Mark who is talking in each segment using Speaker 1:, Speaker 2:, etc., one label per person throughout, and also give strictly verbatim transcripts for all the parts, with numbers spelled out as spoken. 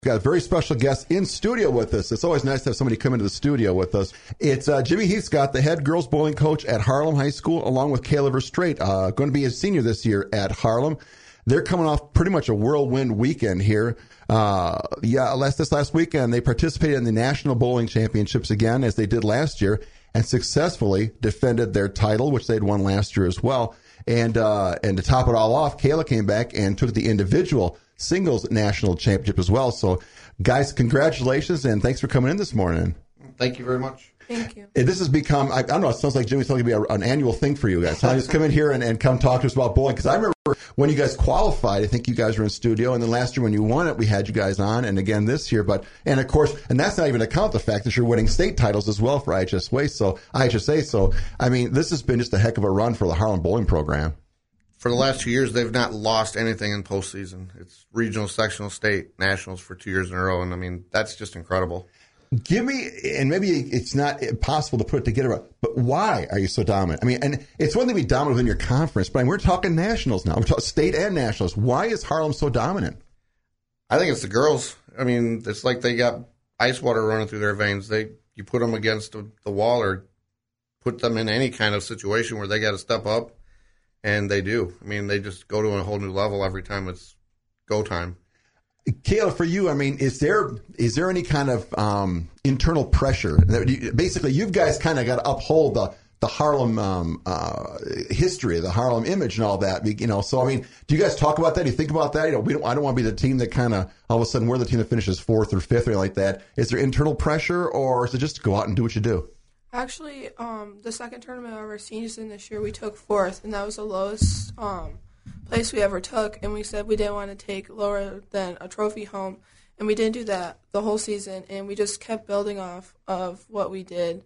Speaker 1: Got a very special guest in studio with us. It's always nice to have somebody come into the studio with us. It's uh, Jimmy Heathscott, the head girls bowling coach at Harlem High School, along with Kayla Verstraete, uh, going to be a senior this year at Harlem. They're coming off pretty much a whirlwind weekend here. Uh, yeah, last this last weekend, they participated in the National Bowling Championships again, as they did last year, and successfully defended their title, which they'd won last year as well. And uh, and to top it all off, Kayla came back and took the individual singles national championship as well. So, guys, congratulations, and thanks for coming in this morning.
Speaker 2: Thank you very much.
Speaker 3: Thank you.
Speaker 1: This has become, I, I don't know, it sounds like Jimmy's going to be a, an annual thing for you guys. So I just come in here and, and come talk to us about bowling. Because I remember when you guys qualified, I think you guys were in studio. And then last year when you won it, we had you guys on. And again this year. But, and of course, and that's not even to count the fact that you're winning state titles as well for I H S A. So, I H S A. So, I mean, this has been just a heck of a run for the Harlem Bowling Program.
Speaker 2: For the last two years, they've not lost anything in postseason. It's regional, sectional, state, nationals for two years in a row. And, I mean, that's just incredible.
Speaker 1: Give me, and maybe it's not possible to put it together, but why are you so dominant? I mean, and it's one thing to be dominant within your conference, but I mean, we're talking nationals now. We're talking state and nationals. Why is Harlem so dominant?
Speaker 2: I think it's the girls. I mean, it's like they got ice water running through their veins. They You put them against the, the wall or put them in any kind of situation where they got to step up, and they do. I mean, they just go to a whole new level every time it's go time.
Speaker 1: Kayla, for you, I mean, is there is there any kind of um, internal pressure? Basically, you guys kind of got to uphold the the Harlem um, uh, history, the Harlem image, and all that. You know, so I mean, do you guys talk about that? Do you think about that? You know, we don't. I don't want to be the team that kind of all of a sudden we're the team that finishes fourth or fifth or like that. Is there internal pressure, or is it just go out and do what you do?
Speaker 3: Actually, um, the second tournament of our senior season this year, we took fourth, and that was the lowest um, place we ever took, and we said we didn't want to take lower than a trophy home, and we didn't do that the whole season, and we just kept building off of what we did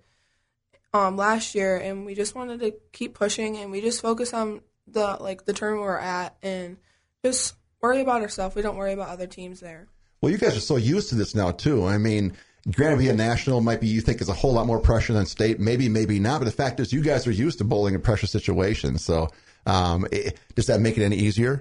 Speaker 3: um, last year, and we just wanted to keep pushing, and we just focus on the like the tournament we're at, and just worry about ourselves. We don't worry about other teams there.
Speaker 1: Well, you guys are so used to this now, too. I mean, granted, being national might be, you think, is a whole lot more pressure than state. Maybe, maybe not. But the fact is, you guys are used to bowling in pressure situations. So um, it, does that make it any easier?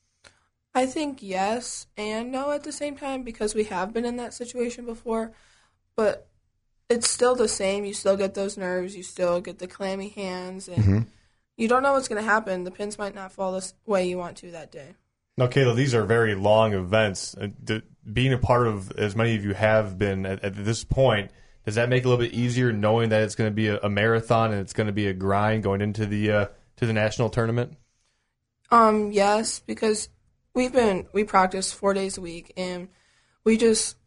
Speaker 3: I think yes and no at the same time, because we have been in that situation before. But it's still the same. You still get those nerves. You still get the clammy hands. And mm-hmm. you don't know what's going to happen. The pins might not fall the way you want to that day.
Speaker 4: Now, Kayla, these are very long events. Being a part of as many of you have been at, at this point, does that make it a little bit easier knowing that it's going to be a, a marathon and it's going to be a grind going into the uh, to the national tournament?
Speaker 3: Um, yes, because we've been we practice four days a week and we just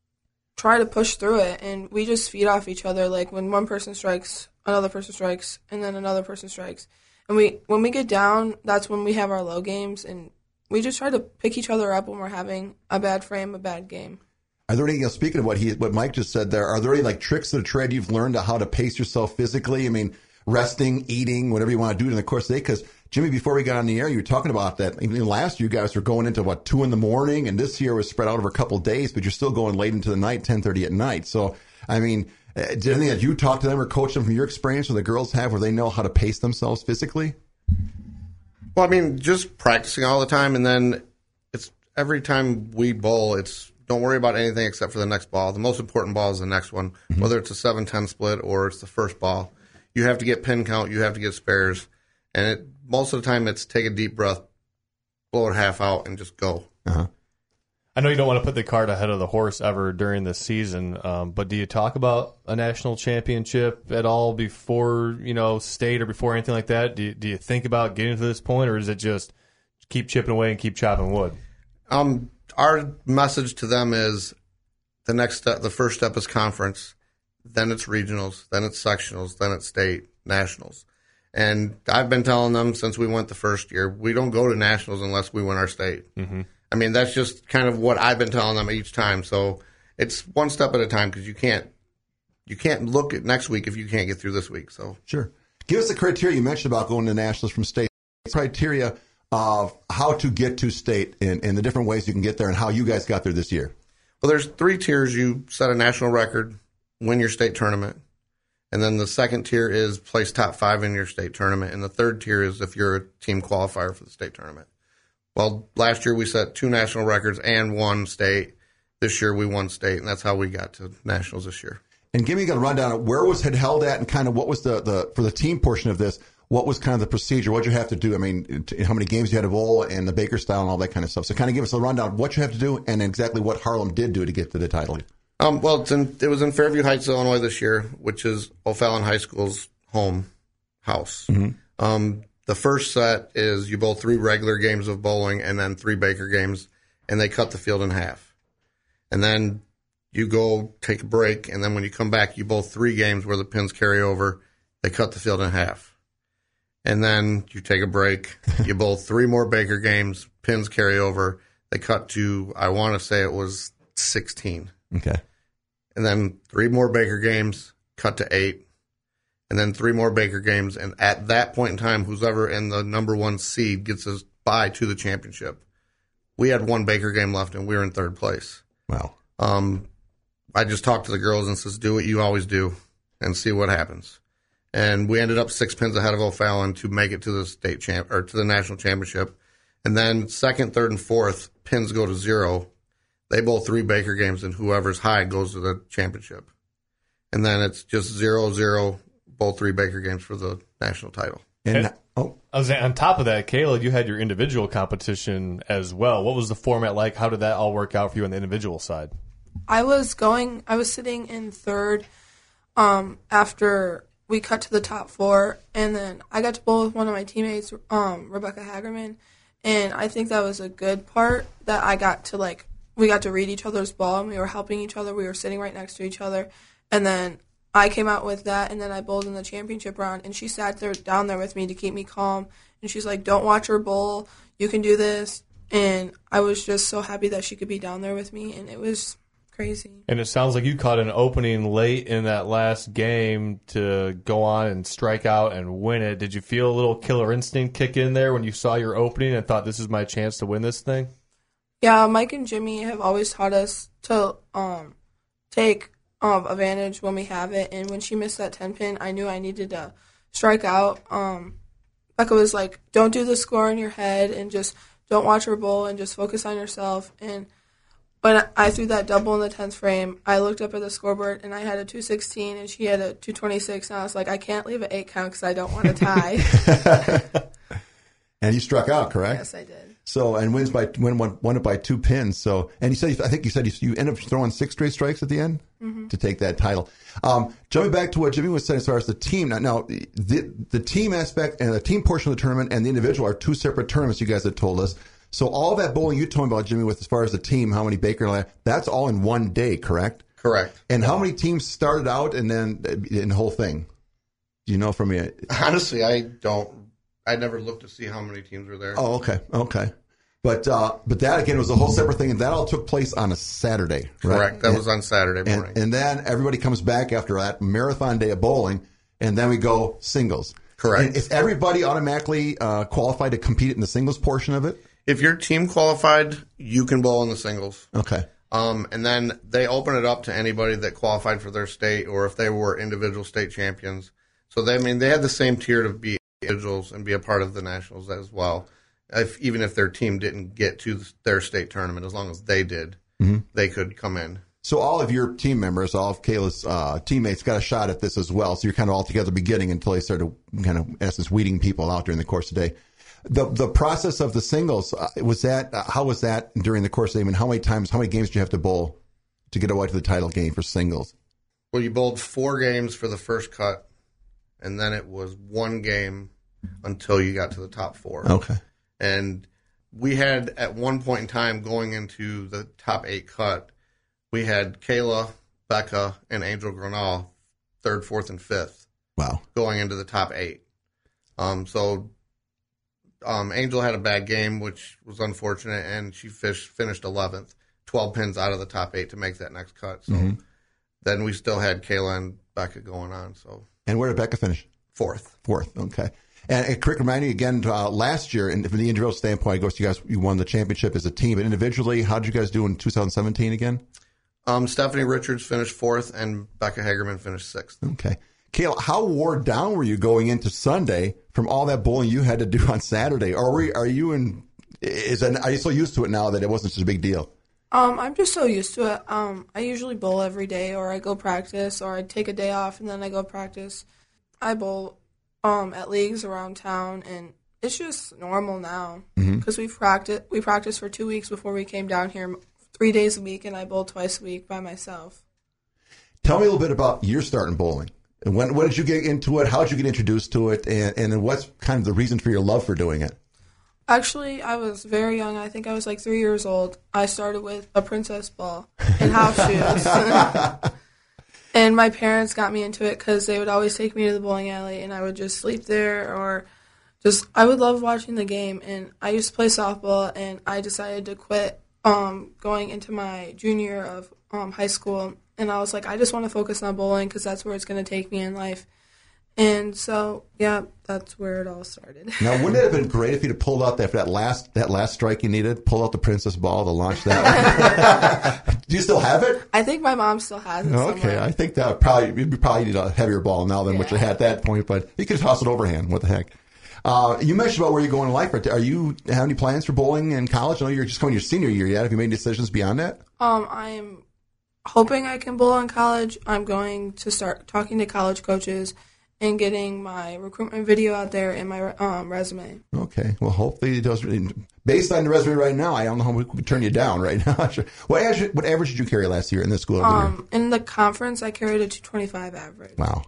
Speaker 3: try to push through it, and we just feed off each other. Like when one person strikes, another person strikes, and then another person strikes, and we when we get down, that's when we have our low games, and we just try to pick each other up when we're having a bad frame, a bad game.
Speaker 1: Are there any, you know, speaking of what he, what Mike just said there, are there any like tricks of the trade you've learned on how to pace yourself physically? I mean, resting, eating, whatever you want to do in the course of the day? Because Jimmy, before we got on the air, you were talking about that. I mean, last year you guys were going into what, two in the morning, and this year was spread out over a couple of days, but you're still going late into the night, ten thirty at night. So, I mean, uh, did anything that you talk to them or coach them from your experience, or the girls have, where they know how to pace themselves physically?
Speaker 2: Well, I mean, just practicing all the time, and then it's every time we bowl, it's don't worry about anything except for the next ball. The most important ball is the next one, mm-hmm. whether it's a seven ten split or it's the first ball. You have to get pin count, you have to get spares, and it, most of the time it's take a deep breath, blow it half out, and just go.
Speaker 1: Uh-huh.
Speaker 4: I know you don't want to put the cart ahead of the horse ever during the season, um, but do you talk about a national championship at all before, you know, state or before anything like that? Do you, do you think about getting to this point, or is it just keep chipping away and keep chopping wood?
Speaker 2: Um, our message to them is the next step, the first step is conference, then it's regionals, then it's sectionals, then it's state, nationals. And I've been telling them since we went the first year, we don't go to nationals unless we win our state.
Speaker 4: Mm-hmm.
Speaker 2: I mean, that's just kind of what I've been telling them each time. So it's one step at a time, because you can't you can't look at next week if you can't get through this week. So
Speaker 1: sure, give us the criteria you mentioned about going to nationals from state. Criteria of how to get to state and, and the different ways you can get there, and how you guys got there this year.
Speaker 2: Well, there's three tiers. You set a national record, win your state tournament, and then the second tier is place top five in your state tournament, and the third tier is if you're a team qualifier for the state tournament. Well, last year we set two national records and one state. this year we won state, and that's how we got to nationals this year.
Speaker 1: And give me a rundown of where was it held at and kind of what was the, the for the team portion of this, what was kind of the procedure? What did you have to do? I mean, t- how many games you had to bowl and the Baker style and all that kind of stuff. So kind of give us a rundown of what you have to do and exactly what Harlem did do to get to the title.
Speaker 2: Um, well, it's in, it was in Fairview Heights, Illinois this year, which is O'Fallon High School's home house. Mm-hmm. Um, the first set is you bowl three regular games of bowling and then three Baker games, and they cut the field in half. And then you go take a break, and then when you come back, you bowl three games where the pins carry over. They cut the field in half. And then you take a break. You bowl three more Baker games. Pins carry over. They cut to, I want to say it was sixteen.
Speaker 1: Okay.
Speaker 2: And then three more Baker games, cut to eight. And then three more Baker games. And at that point in time, who's ever in the number one seed gets us by to the championship. We had one Baker game left, and we were in third place.
Speaker 1: Wow.
Speaker 2: Um, I just talked to the girls and says, do what you always do and see what happens. And we ended up six pins ahead of O'Fallon to make it to the state champ or to the national championship. And then second, third, and fourth pins go to zero. They bowl three Baker games, and whoever's high goes to the championship. And then it's just zero, zero, bowl three Baker games for the national title.
Speaker 1: And,
Speaker 4: and
Speaker 1: oh,
Speaker 4: I was on top of that, Kayla, you had your individual competition as well. What was the format like? How did that all work out for you on the individual side?
Speaker 3: I was going. I was sitting in third um, after we cut to the top four, and then I got to bowl with one of my teammates, um, Rebecca Hagerman, and I think that was a good part that I got to like. We got to read each other's ball, and we were helping each other. We were sitting right next to each other, and then I came out with that, and then I bowled in the championship round, and she sat there down there with me to keep me calm, and she's like, "Don't watch her bowl. You can do this." And I was just so happy that she could be down there with me, and it was crazy.
Speaker 4: And it sounds like you caught an opening late in that last game to go on and strike out and win it. Did you feel a little killer instinct kick in there when you saw your opening and thought, this is my chance to win this thing?
Speaker 3: Yeah, Mike and Jimmy have always taught us to um, take um, advantage when we have it. And when she missed that ten pin, I knew I needed to strike out. Um, Becca was like, don't do the score in your head and just don't watch her bowl and just focus on yourself. And when I threw that double in the tenth frame, I looked up at the scoreboard, and I had a two sixteen, and she had a two twenty-six, and I was like, I can't leave an eight count because I don't want to tie.
Speaker 1: And you struck out, correct?
Speaker 3: Yes, I did.
Speaker 1: So, and wins by win won, won it by two pins. So, and you said, I think you said you, you ended up throwing six straight strikes at the end mm-hmm. to take that title. Um, jumping back to what Jimmy was saying as far as the team. Now, now the, the team aspect and the team portion of the tournament and the individual are two separate tournaments, you guys had told us. So all that bowling you told me about, Jimmy, with as far as the team, how many Baker and all that, that's all in one day, correct?
Speaker 2: Correct.
Speaker 1: And how many teams started out and then in the whole thing? Do you know from me?
Speaker 2: Honestly, I don't. I never looked to see how many teams were there.
Speaker 1: Oh, okay, okay. But uh, but that again was a whole separate thing, and that all took place on a Saturday, right?
Speaker 2: Correct. That
Speaker 1: and,
Speaker 2: was on Saturday morning.
Speaker 1: And, and then everybody comes back after that marathon day of bowling, and then we go singles.
Speaker 2: Correct.
Speaker 1: And is everybody automatically uh, qualified to compete in the singles portion of it?
Speaker 2: If your team qualified, you can bowl in the singles.
Speaker 1: Okay.
Speaker 2: Um, and then they open it up to anybody that qualified for their state, or if they were individual state champions. So they, I mean, they had the same tier to be individuals and be a part of the nationals as well. If, even if their team didn't get to their state tournament, as long as they did, mm-hmm. they could come in.
Speaker 1: So all of your team members, all of Kayla's uh, teammates got a shot at this as well. So you're kind of all together beginning until they started kind of, in essence, weeding people out during the course of the day. The the process of the singles, uh, was that, uh, how was that during the course of the day? I mean, how many times, how many games did you have to bowl to get away to the title game for singles?
Speaker 2: Well, you bowled four games for the first cut, and then it was one game until you got to the top four.
Speaker 1: Okay.
Speaker 2: And we had, at one point in time, going into the top eight cut, we had Kayla, Becca, and Angel Granal, third, fourth, and fifth.
Speaker 1: Wow.
Speaker 2: Going into the top eight. Um, so um, Angel had a bad game, which was unfortunate, and she fish, finished eleventh, twelve pins out of the top eight to make that next cut. So mm-hmm. then we still had Kayla and Becca going on. So.
Speaker 1: And where did Becca finish?
Speaker 2: Fourth.
Speaker 1: Fourth, okay. And a quick reminder again, uh, last year, and from the individual standpoint, I guess you guys you won the championship as a team, but individually, how did you guys do in two thousand seventeen again?
Speaker 2: Um, Stephanie Richards finished fourth, and Becca Hagerman finished sixth.
Speaker 1: Okay. Kayla, how wore down were you going into Sunday from all that bowling you had to do on Saturday? Or were, are you in? Is that, are you so used to it now that it wasn't such a big deal?
Speaker 3: Um, I'm just so used to it. Um, I usually bowl every day, or I go practice, or I take a day off and then I go practice. I bowl um, at leagues around town, and it's just normal now because mm-hmm. we practice. We practiced for two weeks before we came down here, three days a week, and I bowl twice a week by myself.
Speaker 1: Tell me a little bit about your start in bowling. When, when did you get into it? How did you get introduced to it? And, and then what's kind of the reason for your love for doing it?
Speaker 3: Actually, I was very young. I think I was like three years old. I started with a princess ball and house shoes. And my parents got me into it because they would always take me to the bowling alley, and I would just sleep there, or just, I would love watching the game. And I used to play softball, and I decided to quit um, going into my junior year of um, high school. And I was like, I just want to focus on bowling because that's where it's going to take me in life. And so, yeah, that's where it all started.
Speaker 1: Now, wouldn't it have been great if you'd have pulled out that that last that last strike you needed, pull out the princess ball to launch that? Do you still have it?
Speaker 3: I think my mom still has it.
Speaker 1: Okay,
Speaker 3: somewhere.
Speaker 1: I think that would probably you probably need a heavier ball now than
Speaker 3: yeah.
Speaker 1: what you had at that point, but you could toss it overhand. What the heck? Uh, you mentioned about where you're going in life. Right there. Are you have any plans for bowling in college? I know you're just going your senior year yet. Have you made decisions beyond that?
Speaker 3: Um, I'm hoping I can bowl in college. I'm going to start talking to college coaches and getting my recruitment video out there and my um, resume. Okay. Well, hopefully it does. Based on the resume right now, I don't know how we could turn you down right now. What average, what average did you carry last year in the school? Um, in the conference, I carried a two twenty-five average. Wow.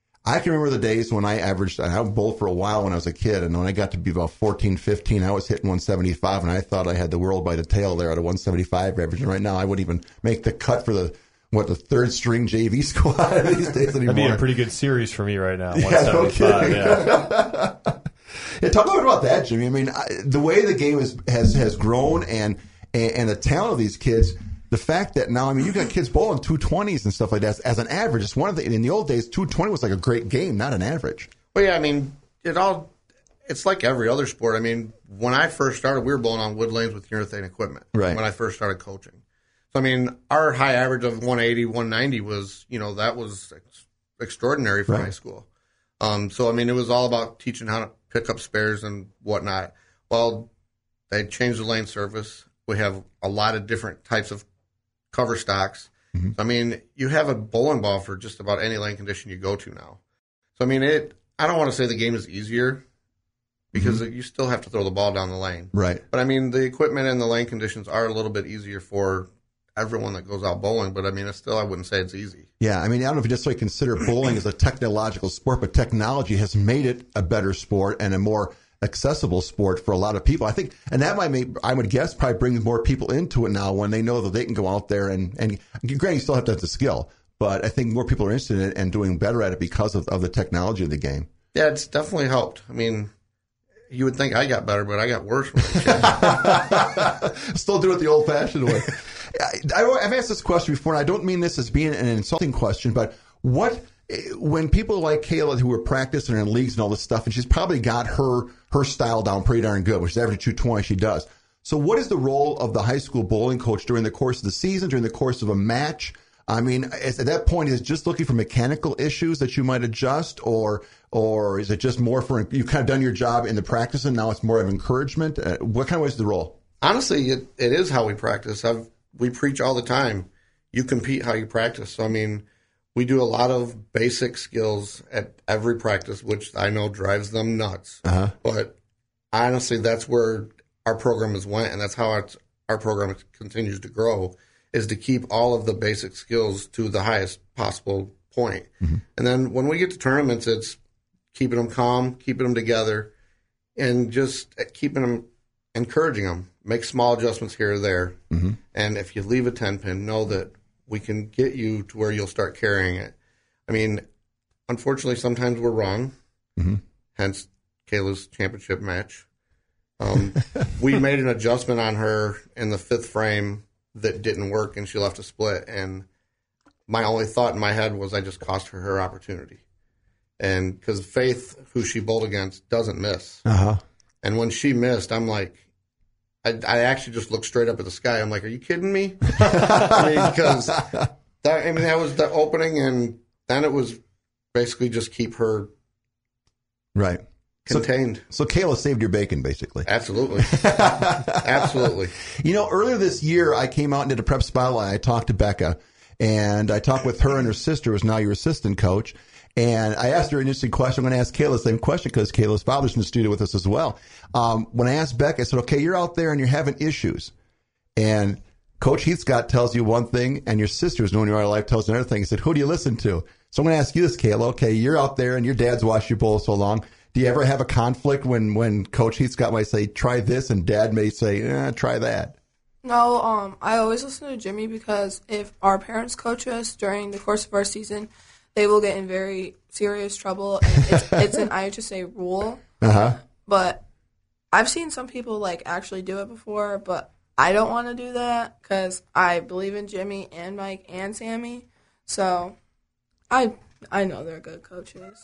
Speaker 3: I can remember the days when I averaged, I bowled for a while when I was a kid, and when I got to be about fourteen, fifteen, I was hitting one seventy-five, and I thought I had the world by the tail there at a one seventy-five average. And right now, I wouldn't even make the cut for the what, the third string J V squad these days anymore. That'd be a pretty good series for me right now, one seventy-five. Yeah, yeah. Yeah, talk a little bit about that, Jimmy. I mean, I, the way the game is, has has grown and, and and the talent of these kids, the fact that now, I mean, you've got kids bowling two twenties and stuff like that as an average. It's one of the, in the old days, two twenty was like a great game, not an average. Well, yeah, I mean, it all, it's like every other sport. I mean, when I first started, we were bowling on wood lanes with urethane equipment. Right. When I first started coaching. So, I mean, our high average of one eighty, one ninety was, you know, that was ex- extraordinary for right. high school. Um, so, I mean, it was all about teaching how to pick up spares and whatnot. Well, they changed the lane surface. We have a lot of different types of cover stocks. Mm-hmm. So, I mean, you have a bowling ball for just about any lane condition you go to now. So, I mean, it. I don't want to say the game is easier because mm-hmm. you still have to throw the ball down the lane. Right. But, I mean, the equipment and the lane conditions are a little bit easier for everyone that goes out bowling, but I mean, it's still, I wouldn't say it's easy. Yeah, I mean, I don't know if you just like consider bowling as a technological sport, but technology has made it a better sport and a more accessible sport for a lot of people. I think, and that might make, I would guess, probably brings more people into it now when they know that they can go out there and, and granted, you still have to have the skill, but I think more people are interested in it and doing better at it because of, of the technology of the game. Yeah, it's definitely helped. I mean, you would think I got better, but I got worse. Still do it the old-fashioned way. I, I've asked this question before, and I don't mean this as being an insulting question, but what when people like Kayla who are practicing in leagues and all this stuff, and she's probably got her her style down pretty darn good, which is average two twenty, she does. So what is the role of the high school bowling coach during the course of the season, during the course of a match? I mean, at that point, is it just looking for mechanical issues that you might adjust, or or is it just more for, you've kind of done your job in the practice and now it's more of encouragement? Uh, what kind of way is the role? Honestly, it, it is how we practice. I've, we preach all the time, you compete how you practice. So, I mean, we do a lot of basic skills at every practice, which I know drives them nuts. Uh-huh. But honestly, that's where our program has went, and that's how our, our program continues to grow, is to keep all of the basic skills to the highest possible point. Mm-hmm. And then when we get to tournaments, it's keeping them calm, keeping them together, and just keeping them, encouraging them. Make small adjustments here or there. Mm-hmm. And if you leave a ten pin, know that we can get you to where you'll start carrying it. I mean, unfortunately, sometimes we're wrong. Mm-hmm. Hence, Kayla's championship match. Um, we made an adjustment on her in the fifth frame that didn't work, and she left a split. And my only thought in my head was I just cost her her opportunity. And because Faith, who she bowled against, doesn't miss. Uh-huh. And when she missed, I'm like, I, I actually just looked straight up at the sky. I'm like, are you kidding me? I mean, because that, I mean, that was the opening, and then it was basically just keep her right
Speaker 2: contained.
Speaker 1: So, so Kayla saved your bacon, basically.
Speaker 2: Absolutely. Absolutely.
Speaker 1: You know, earlier this year, I came out and did a prep spotlight. I talked to Becca, and I talked with her and her sister, who's now your assistant coach. And I asked her an interesting question. I'm going to ask Kayla the same question because Kayla's father's in the studio with us as well. Um, when I asked Becca, I said, okay, you're out there and you're having issues. And Coach Heathscott tells you one thing, and your sister, who's known you all your life, tells you another thing. He said, who do you listen to? So I'm going to ask you this, Kayla. Okay, you're out there and your dad's watched your bowl so long. Do you ever have a conflict when, when Coach Heathscott might say, try this, and Dad may say, eh, try that?
Speaker 3: No, um, I always listen to Jimmy because if our parents coach us during the course of our season, they will get in very serious trouble. And it's, it's an I H S A rule.
Speaker 1: Uh-huh.
Speaker 3: But I've seen some people, like, actually do it before, but I don't want to do that because I believe in Jimmy and Mike and Sammy. So I I know they're good coaches.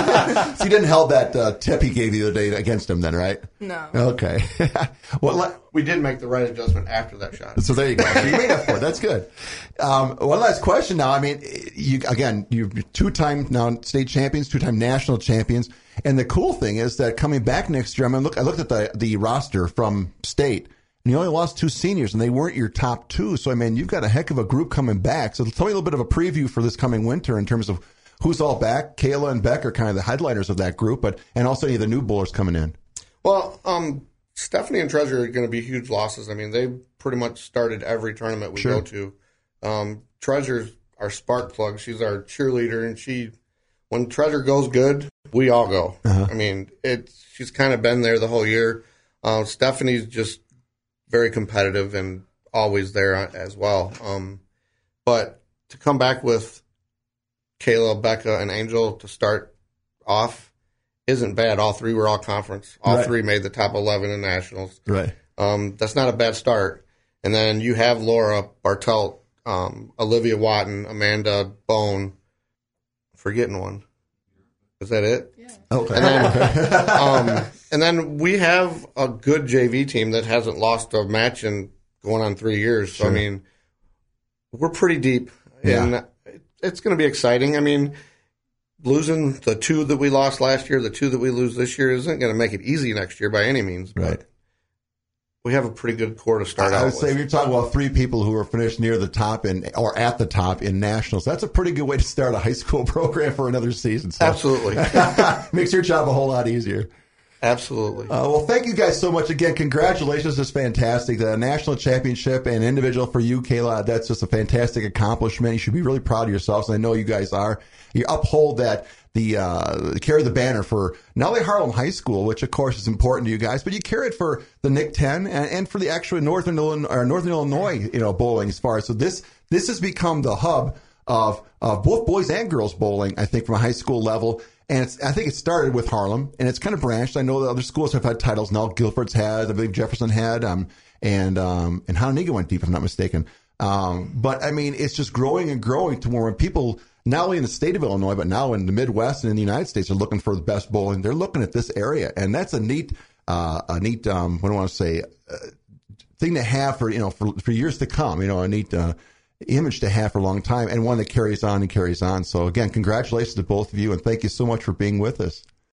Speaker 1: So you didn't hold that uh, tip he gave you the other day against him then, right?
Speaker 3: No.
Speaker 1: Okay. Well, let,
Speaker 2: We did make the right adjustment after that shot.
Speaker 1: so there you go. So you made up for it. That's good. Um, one last question now. I mean, you again, you're two-time now state champions, two-time national champions. And the cool thing is that coming back next year, I mean, look, I looked at the, the roster from state. And you only lost two seniors, and they weren't your top two. So, I mean, you've got a heck of a group coming back. So tell me a little bit of a preview for this coming winter in terms of who's all back. Kayla and Beck are kind of the headliners of that group, but and also any of the new bowlers coming in.
Speaker 2: Well, um, Stephanie and Treasure are going to be huge losses. I mean, they pretty much started every tournament we
Speaker 1: Sure.
Speaker 2: go to. Um, Treasure's our spark plug. She's our cheerleader, and she, when Treasure goes good, we all go.
Speaker 1: Uh-huh.
Speaker 2: I mean, it's she's kind of been there the whole year. Uh, Stephanie's just very competitive and always there as well. Um, but to come back with Kayla, Becca, and Angel to start off isn't bad. All three were all conference. All
Speaker 1: Right.
Speaker 2: three made the top eleven in nationals.
Speaker 1: Right.
Speaker 2: Um, that's not a bad start. And then you have Laura Bartelt, um, Olivia Watton, Amanda Bone. Forgetting one. Is that it?
Speaker 3: Yeah.
Speaker 1: Okay.
Speaker 2: And then, um, and then we have a good J V team that hasn't lost a match in going on three years. So,
Speaker 1: Sure.
Speaker 2: I mean, we're pretty deep.
Speaker 1: Yeah.
Speaker 2: And it's going to be exciting. I mean, losing the two that we lost last year, the two that we lose this year isn't going to make it easy next year by any means. But
Speaker 1: Right.
Speaker 2: we have a pretty good core to start
Speaker 1: I
Speaker 2: out
Speaker 1: would
Speaker 2: with.
Speaker 1: say you're talking about three people who are finished near the top in, or at the top in nationals. That's a pretty good way to start a high school program for another season. So.
Speaker 2: Absolutely.
Speaker 1: Makes your job a whole lot easier.
Speaker 2: Absolutely.
Speaker 1: Uh, well, thank you guys so much again. Congratulations. It's fantastic. The national championship and individual for you, Kayla, that's just a fantastic accomplishment. You should be really proud of yourselves. And I know you guys are. You uphold that, the, uh, carry the banner for not only Harlem High School, which of course is important to you guys, but you carry it for the N I C ten and, and for the actual Northern Illinois, or Northern Illinois, you know, bowling as far as. So this, this has become the hub of, of both boys and girls bowling, I think, from a high school level. And it's, I think it started with Harlem, and it's kind of branched. I know that other schools have had titles now. Guilford's had, I believe Jefferson had, um, and um, and Hononegah went deep, if I'm not mistaken. Um, but I mean, it's just growing and growing to where when people, not only in the state of Illinois, but now in the Midwest and in the United States, are looking for the best bowling. They're looking at this area, and that's a neat, uh, a neat, um, what do I want to say, uh, thing to have for you know for for years to come. You know, a neat. Uh, image to have for a long time, and one that carries on and carries on. So again, congratulations to both of you, and thank you so much for being with us.